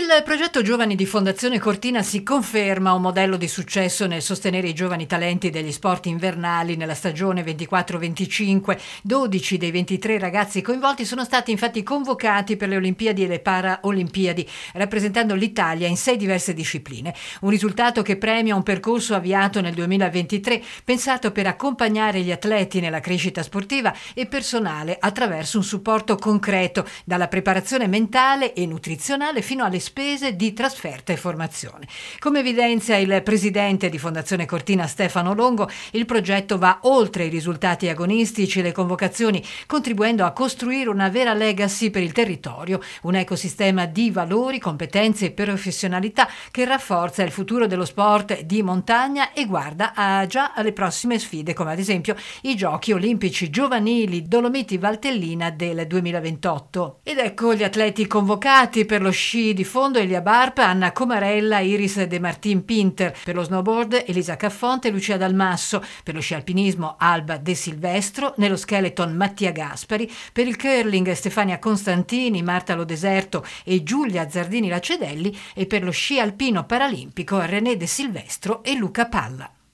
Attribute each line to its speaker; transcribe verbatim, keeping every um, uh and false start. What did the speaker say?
Speaker 1: Il progetto Giovani di Fondazione Cortina si conferma un modello di successo nel sostenere i giovani talenti degli sport invernali nella stagione ventiquattro venticinque. dodici dei ventitré ragazzi coinvolti sono stati infatti convocati per le Olimpiadi e le Paraolimpiadi, rappresentando l'Italia in sei diverse discipline. Un risultato che premia un percorso avviato nel duemilaventitré, pensato per accompagnare gli atleti nella crescita sportiva e personale attraverso un supporto concreto, dalla preparazione mentale e nutrizionale fino alle spese di trasferta e formazione. Come evidenzia il presidente di Fondazione Cortina Stefano Longo, il progetto va oltre i risultati agonistici e le convocazioni, contribuendo a costruire una vera legacy per il territorio, un ecosistema di valori, competenze e professionalità che rafforza il futuro dello sport di montagna e guarda a già alle prossime sfide, come ad esempio i Giochi Olimpici Giovanili Dolomiti Valtellina del duemilaventotto. Ed ecco gli atleti convocati per lo sci di fondo Elia Barp, Anna Comarella, Iris De Martin Pinter; per lo snowboard Elisa Caffonte e Lucia Dalmasso; per lo sci alpinismo Alba De Silvestro; nello skeleton Mattia Gaspari; per il curling Stefania Constantini, Marta Lodeserto e Giulia Zardini Lacedelli; e per lo sci alpino paralimpico René De Silvestro e Luca Palla.